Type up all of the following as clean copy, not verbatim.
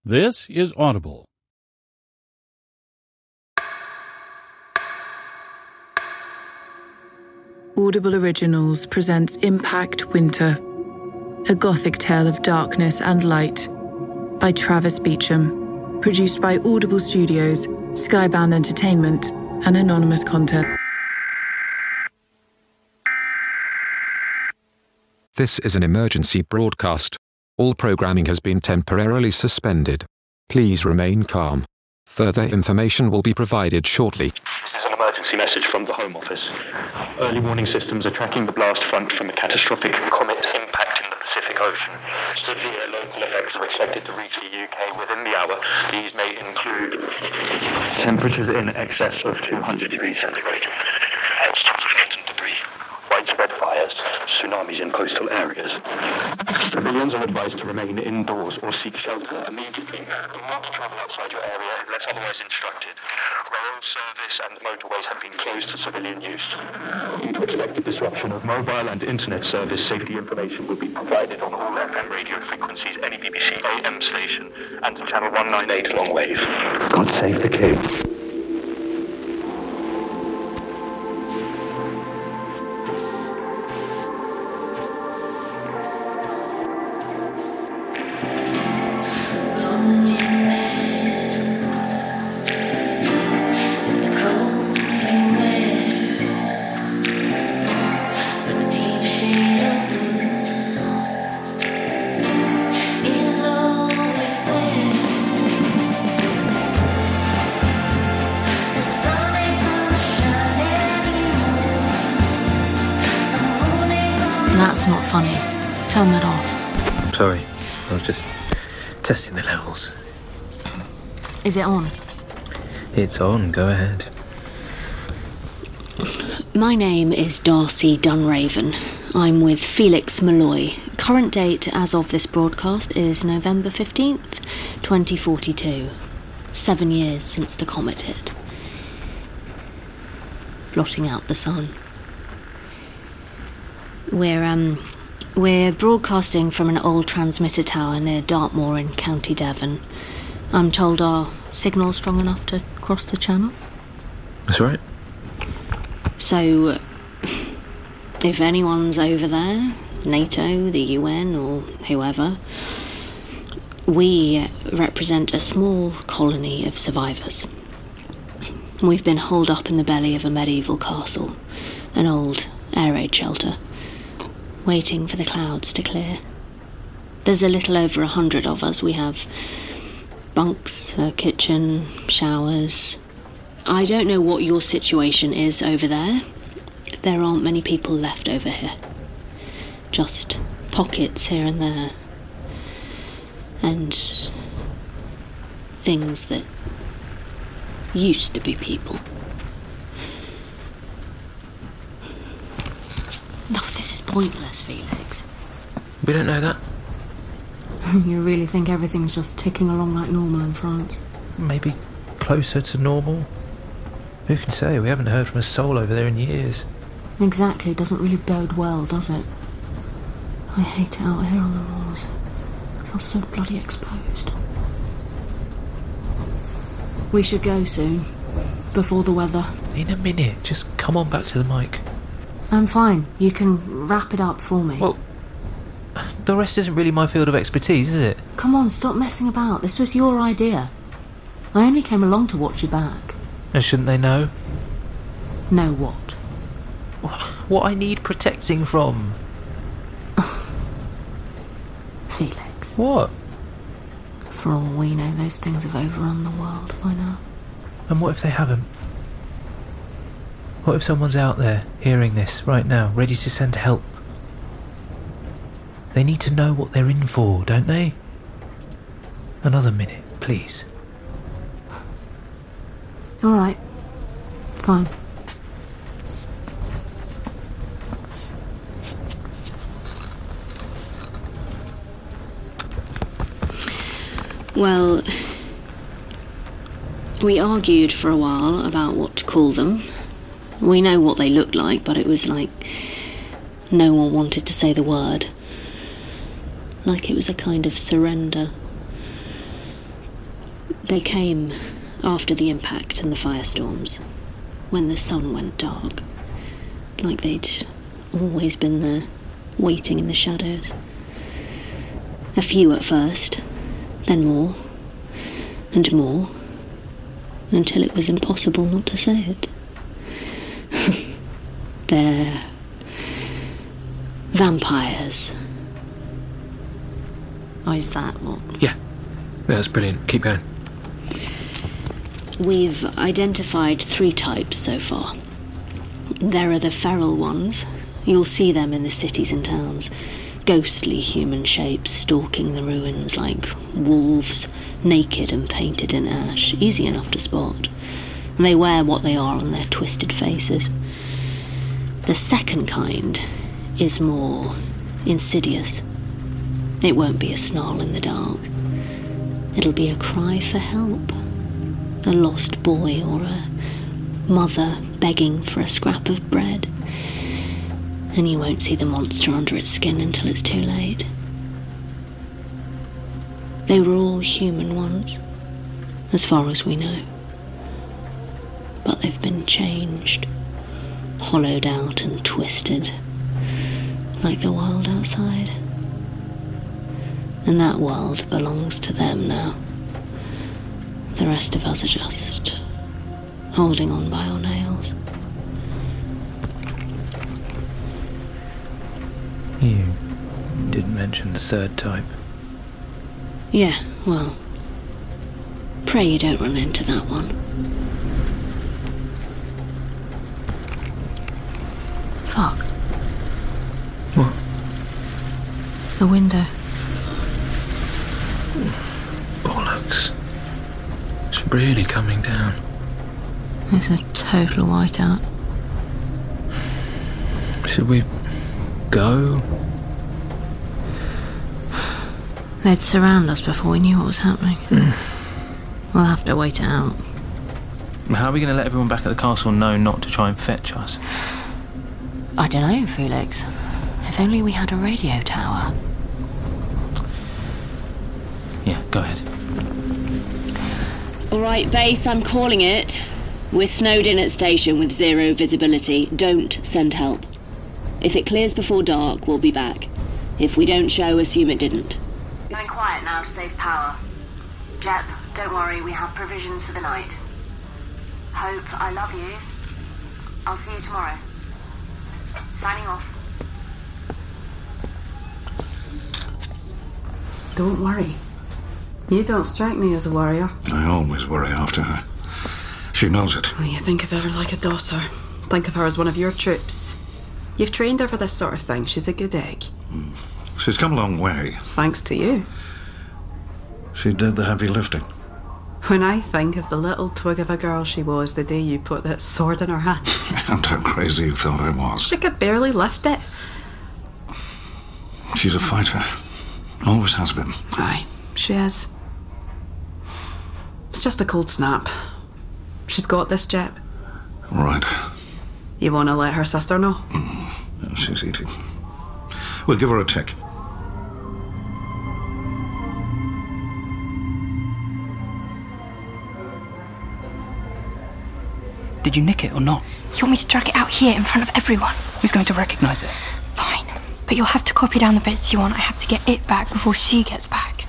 This is Audible. Audible Originals presents Impact Winter, a gothic tale of darkness and light, by Travis Beecham, produced by Audible Studios, Skybound Entertainment, and Anonymous Content. This is an emergency broadcast. All programming has been temporarily suspended. Please remain calm. Further information will be provided shortly. This is an emergency message from the Home Office. Early warning systems are tracking the blast front from a catastrophic comet impact in the Pacific Ocean. Severe local effects are expected to reach the UK within the hour. These may include temperatures in excess of 200 degrees centigrade, hailstorms of wind and debris, widespread fires, tsunamis in coastal areas. Civilians are advised to remain indoors or seek shelter immediately. Do not travel outside your area unless otherwise instructed. Rail service and motorways have been closed to civilian use. Due to expected disruption of mobile and internet service, safety information will be provided on all FM radio frequencies, any BBC AM station, and channel 198 longwave. God save the king. That's not funny. Turn that off. Sorry, I was just testing the levels. Is it on? It's on, go ahead. My name is Darcy Dunraven. I'm with Felix Malloy. Current date as of this broadcast is November 15th, 2042. 7 years since the comet hit. Blotting out the sun. We're broadcasting from an old transmitter tower near Dartmoor in County Devon. I'm told our signal's strong enough to cross the channel. That's right. So, if anyone's over there, NATO, the UN, or whoever, we represent a small colony of survivors. We've been holed up in the belly of a medieval castle, an old air raid shelter, waiting for the clouds to clear. There's a little over 100 of us. We have bunks, a kitchen, showers. I don't know what your situation is over there. There aren't many people left over here. Just pockets here and there. And things that used to be people. No, this is pointless, Felix. We don't know that. You really think everything's just ticking along like normal in France? Maybe closer to normal. Who can say? We haven't heard from a soul over there in years. Exactly, it doesn't really bode well, does it? I hate it out here on the moors. I feel so bloody exposed. We should go soon. Before the weather. In a minute. Just come on back to the mic. I'm fine. You can wrap it up for me. Well, the rest isn't really my field of expertise, is it? Come on, stop messing about. This was your idea. I only came along to watch you back. And shouldn't they know? Know what? What I need protecting from. Felix. What? For all we know, those things have overrun the world by now. And what if they haven't? What if someone's out there hearing this right now, ready to send help? They need to know what they're in for, don't they? Another minute, please. All right. Fine. Well, we argued for a while about what to call them. We know what they looked like, but it was like no one wanted to say the word. Like it was a kind of surrender. They came after the impact and the firestorms, when the sun went dark, like they'd always been there, waiting in the shadows. A few at first, then more, and more, until it was impossible not to say it. They're vampires. Oh, is that what? Yeah, that's brilliant. Keep going. We've identified 3 types so far. There are the feral ones. You'll see them in the cities and towns. Ghostly human shapes stalking the ruins like wolves, naked and painted in ash. Easy enough to spot. They wear what they are on their twisted faces. The second kind is more insidious. It won't be a snarl in the dark. It'll be a cry for help. A lost boy or a mother begging for a scrap of bread. And you won't see the monster under its skin until it's too late. They were all human once, as far as we know. But they've been changed, hollowed out and twisted, like the world outside. And that world belongs to them now. The rest of us are just holding on by our nails. You didn't mention the 3rd type. Yeah, well, pray you don't run into that one. Fuck. What? The window. Bollocks. It's really coming down. It's a total whiteout. Should we go? They'd surround us before we knew what was happening. We'll have to wait it out. How are we going to let everyone back at the castle know not to try and fetch us? I don't know, Felix. If only we had a radio tower. Yeah, go ahead. All right, base, I'm calling it. We're snowed in at station with 0 visibility. Don't send help. If it clears before dark, we'll be back. If we don't show, assume it didn't. Going quiet now to save power. Jep, don't worry, we have provisions for the night. Hope, I love you. I'll see you tomorrow. Signing off. Don't worry. You don't strike me as a warrior. I always worry after her. She knows it. Well, you think of her like a daughter. Think of her as one of your troops. You've trained her for this sort of thing. She's a good egg. She's come a long way. Thanks to you. She did the heavy lifting. When I think of the little twig of a girl she was the day you put that sword in her hand. And how crazy you thought I was. She could barely lift it. She's a fighter. Always has been. Aye, she is. It's just a cold snap. She's got this, Jep. Right. You want to let her sister know? She's eating. We'll give her a tick. Did you nick it or not? You want me to drag it out here in front of everyone? Who's going to recognise it? Fine, but you'll have to copy down the bits you want. I have to get it back before she gets back.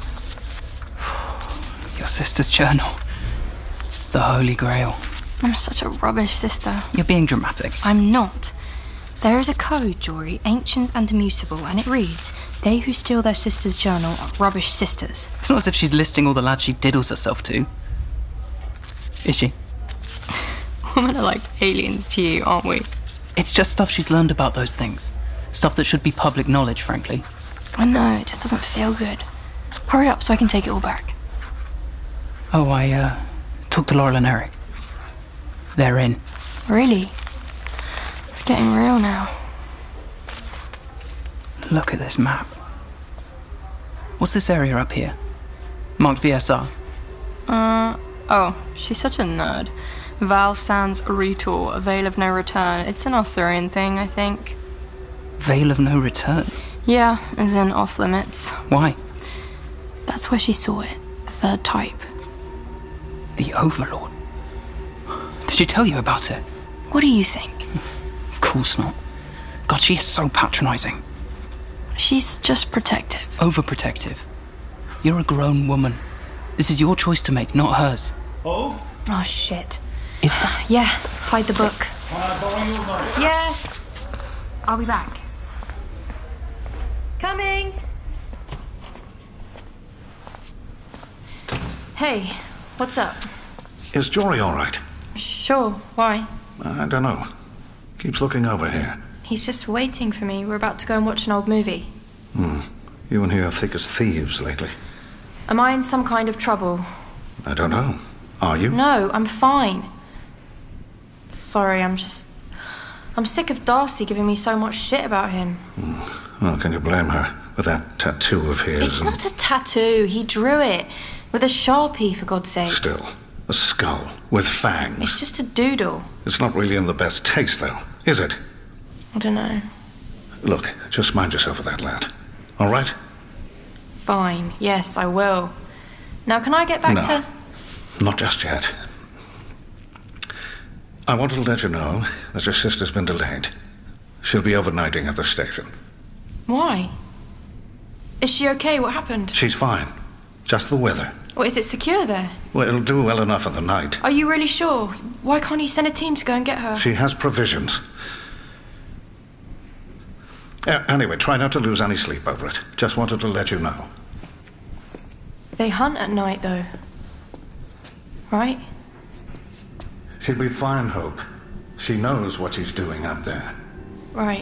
Your sister's journal. The Holy Grail. I'm such a rubbish sister. You're being dramatic. I'm not. There is a code, Jory, ancient and immutable, and it reads, "They who steal their sister's journal are rubbish sisters." It's not as if she's listing all the lads she diddles herself to. Is she? Women are like aliens to you, aren't we? It's just stuff she's learned about those things. Stuff that should be public knowledge, frankly. I know, it just doesn't feel good. Hurry up so I can take it all back. Oh, I talked to Laurel and Eric. They're in. Really? It's getting real now. Look at this map. What's this area up here? Marked VSR. Oh, she's such a nerd. Val Sans Retour, Veil of No Return. It's an Arthurian thing, I think. Veil of No Return? Yeah, as in off limits. Why? That's where she saw it, the 3rd type. The Overlord. Did she tell you about it? What do you think? Of course not. God, she is so patronising. She's just protective. Overprotective. You're a grown woman. This is your choice to make, not hers. Oh, shit. Is that... Yeah, hide the book. Yeah. I'll be back. Coming. Hey, what's up? Is Jory all right? Sure, why? I don't know. Keeps looking over here. He's just waiting for me. We're about to go and watch an old movie. You and he are thick as thieves lately. Am I in some kind of trouble? I don't know. Are you? No, I'm fine. Sorry, I'm sick of Darcy giving me so much shit about him. Well, can you blame her? With that tattoo of his. It's not a tattoo. He drew it. With a Sharpie, for God's sake. Still, a skull with fangs. It's just a doodle. It's not really in the best taste, though, is it? I don't know. Look, just mind yourself of that lad. All right? Fine. Yes, I will. Now, can I get back to... Not just yet. I wanted to let you know that your sister's been delayed. She'll be overnighting at the station. Why? Is she okay? What happened? She's fine. Just the weather. Well, is it secure there? Well, it'll do well enough for the night. Are you really sure? Why can't you send a team to go and get her? She has provisions. Anyway, try not to lose any sleep over it. Just wanted to let you know. They hunt at night, though. Right? She'll be fine, Hope. She knows what she's doing out there. Right.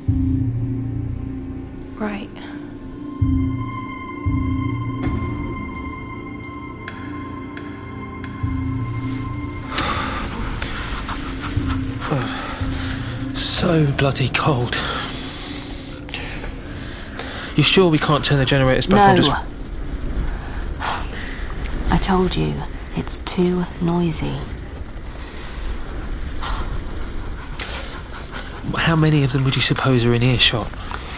Right. So bloody cold. You sure we can't turn the generators back on? No. I told you, it's too noisy. How many of them would you suppose are in earshot?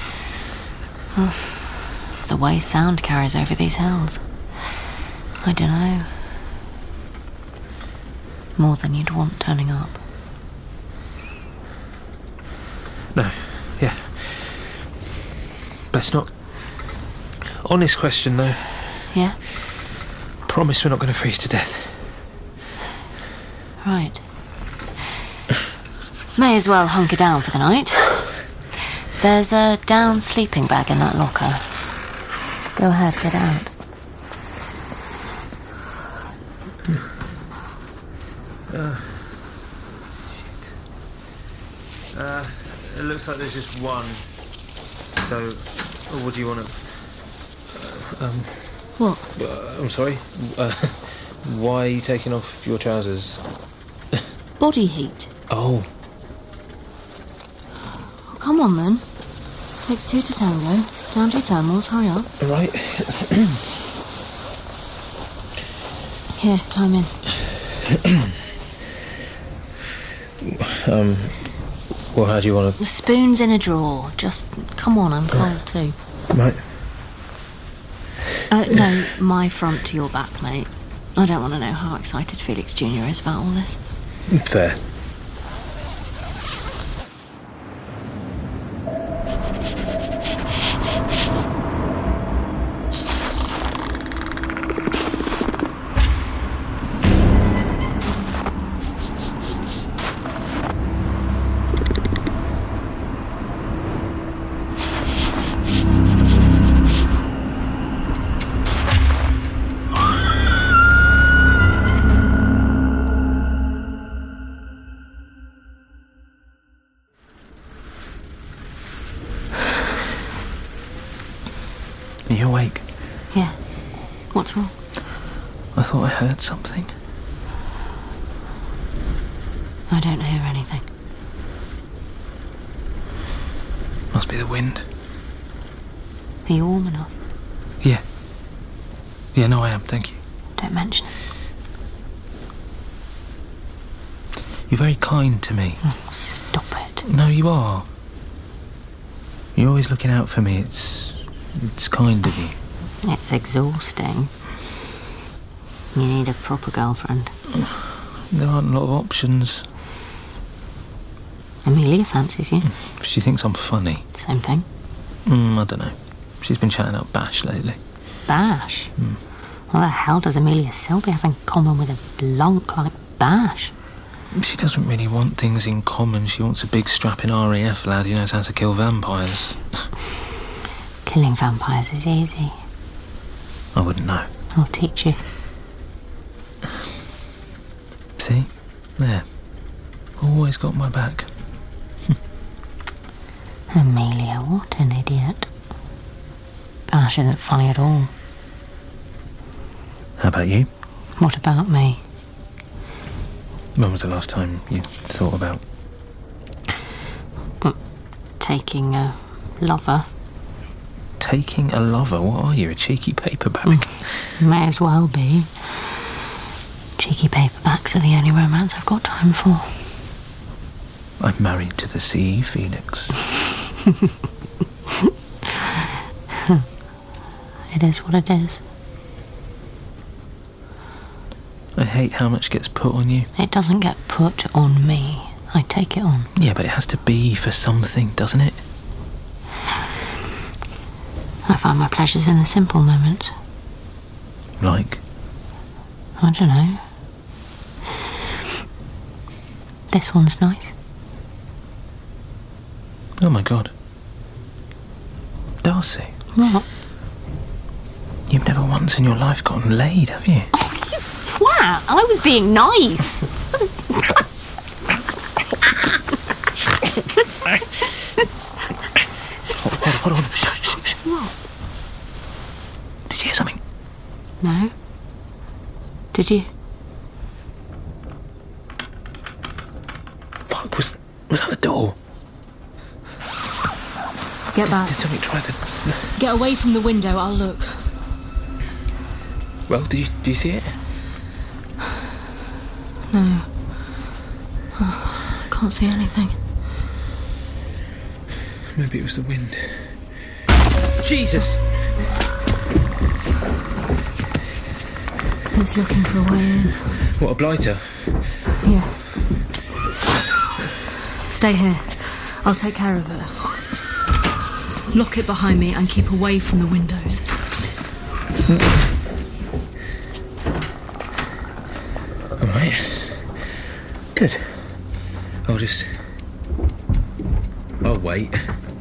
The way sound carries over these hills. I don't know. More than you'd want turning up. No, yeah. Best not. Honest question, though. Yeah? Promise we're not going to freeze to death. Right. May as well hunker down for the night. There's a down sleeping bag in that locker. Go ahead, get out. Shit. It looks like there's just one. So, what do you want to... What? I'm sorry. Why are you taking off your trousers? Body heat. Oh. Come on, then. Takes two to tango. Down to your thermals, hurry up. Right. Here, climb in. Well, how do you want to... The spoon's in a drawer. Just, come on, I'm cold too. Right. No, my front to your back, mate. I don't want to know how excited Felix Jr. is about all this. Fair. Are you awake? Yeah. What's wrong? I thought I heard something. I don't hear anything. Must be the wind. Are you warm enough? Yeah. Yeah, no, I am, thank you. Don't mention it. You're very kind to me. Oh, stop it. No, you are. You're always looking out for me. It's kind of you. It's exhausting. You need a proper girlfriend. There aren't a lot of options. Amelia fancies you. She thinks I'm funny. Same thing. I don't know. She's been chatting up Bash lately. Bash? What the hell does Amelia Silby have in common with a blonk like Bash? She doesn't really want things in common. She wants a big strapping RAF lad who knows how to kill vampires. Killing vampires is easy. I wouldn't know. I'll teach you. See? There. Always got my back. Amelia, what an idiot. Bash isn't funny at all. How about you? What about me? When was the last time you thought about... Taking a lover. Taking a lover? What are you, a cheeky paperback? May as well be. Cheeky paperbacks are the only romance I've got time for. I'm married to the sea, Phoenix. It is what it is. I hate how much gets put on you. It doesn't get put on me. I take it on. Yeah, but it has to be for something, doesn't it? I find my pleasures in the simple moments. Like? I don't know. This one's nice. Oh my God. Darcy. What? You've never once in your life gotten laid, have you? Oh, you twat! I was being nice. Hold on. Shh. What? Did you hear something? No. Did you? Fuck, was that the door? Get back. Did something try to... Get away from the window, I'll look. Well, do you see it? No. Oh, I can't see anything. Maybe it was the wind. Jesus! It's looking for a way in. What, a blighter? Yeah. Stay here. I'll take care of it. Lock it behind me and keep away from the windows. Alright. Good. I'll wait.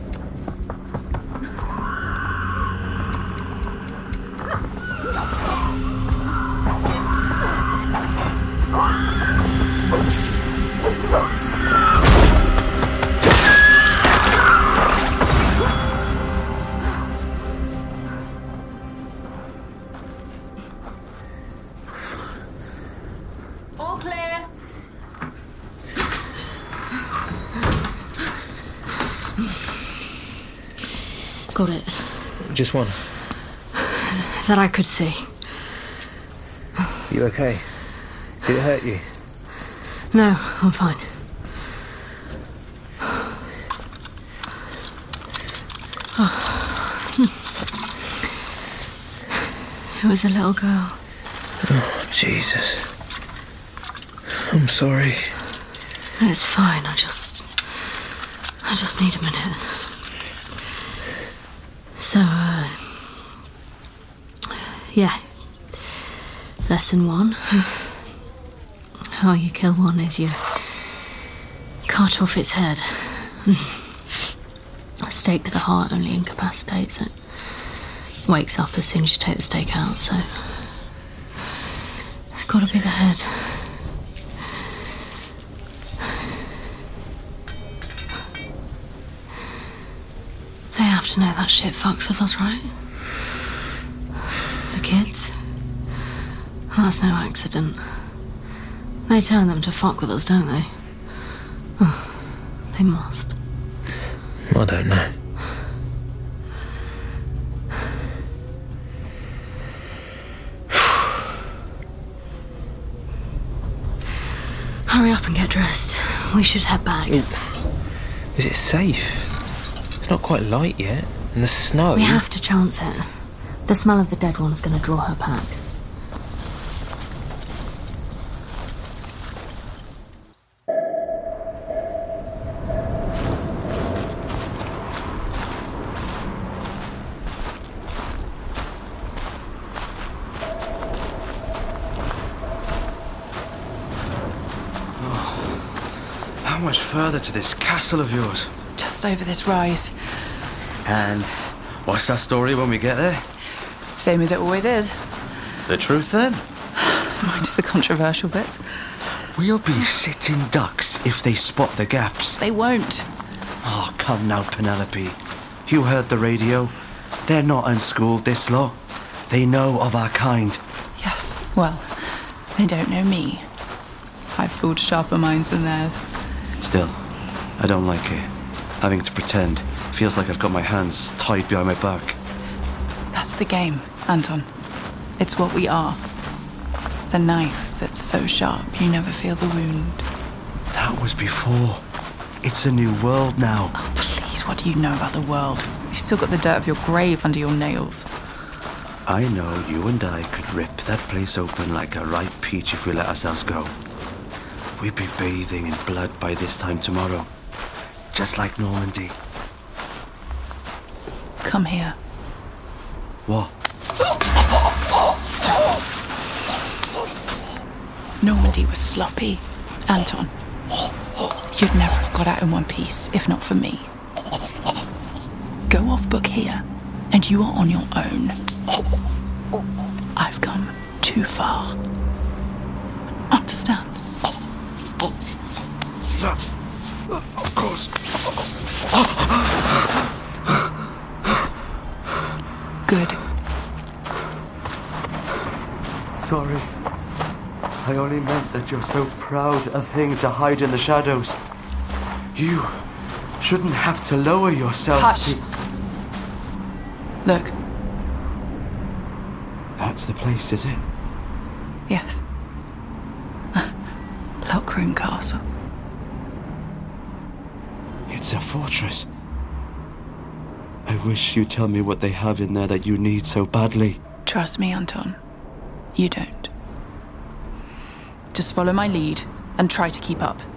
All clear. Got it. Just one. That I could see. You okay? Did it hurt you? No, I'm fine. It was a little girl. Oh, Jesus. I'm sorry. It's fine, I just need a minute. So, yeah. Lesson 1. How you kill one is you cut off its head. A stake to the heart only incapacitates it. Wakes up as soon as you take the stake out, so it's got to be the head. They have to know that shit fucks with us, right? The kids? That's no accident. They turn them to fuck with us, don't they? Oh, they must. I don't know. Hurry up and get dressed. We should head back. Ooh. Is it safe? It's not quite light yet. And the snow... We have to chance it. The smell of the dead one is going to draw her back. How much further to this castle of yours? Just over this rise. And what's that story when we get there? Same as it always is. The truth then? Minus the controversial bit. We'll be sitting ducks if they spot the gaps. They won't. Oh, come now, Penelope. You heard the radio. They're not unschooled, this lot. They know of our kind. Yes, well, they don't know me. I've fooled sharper minds than theirs. Still, I don't like it. Having to pretend feels like I've got my hands tied behind my back. That's the game, Anton. It's what we are. The knife that's so sharp you never feel the wound. That was before. It's a new world now. Oh, please, what do you know about the world? You've still got the dirt of your grave under your nails. I know you and I could rip that place open like a ripe peach if we let ourselves go. We'd be bathing in blood by this time tomorrow. Just like Normandy. Come here. What? Normandy was sloppy. Anton, you'd never have got out in one piece if not for me. Go off book here, and you are on your own. I've come too far. Understand? Of course. Good. Sorry. I only meant that you're so proud a thing to hide in the shadows. You shouldn't have to lower yourself. Hush. Look. That's the place, is it? Yes. Lockroom Castle. It's a fortress. I wish you'd tell me what they have in there that you need so badly. Trust me, Anton. You don't. Just follow my lead and try to keep up.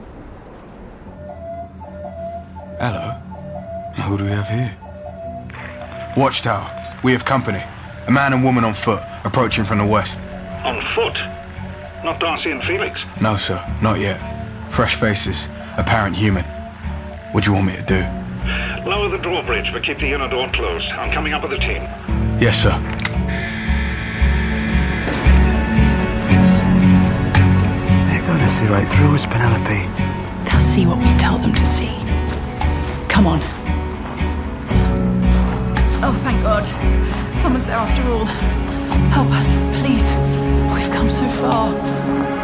Hello. Who do we have here? Watchtower. We have company. A man and woman on foot, approaching from the west. On foot? Not Darcy and Felix? No, sir. Not yet. Fresh faces. Apparent human. What do you want me to do? Lower the drawbridge, but keep the inner door closed. I'm coming up with the team. Yes, sir. They're gonna see right through us, Penelope. They'll see what we tell them to see. Come on. Oh, thank God. Someone's there after all. Help us, please. We've come so far.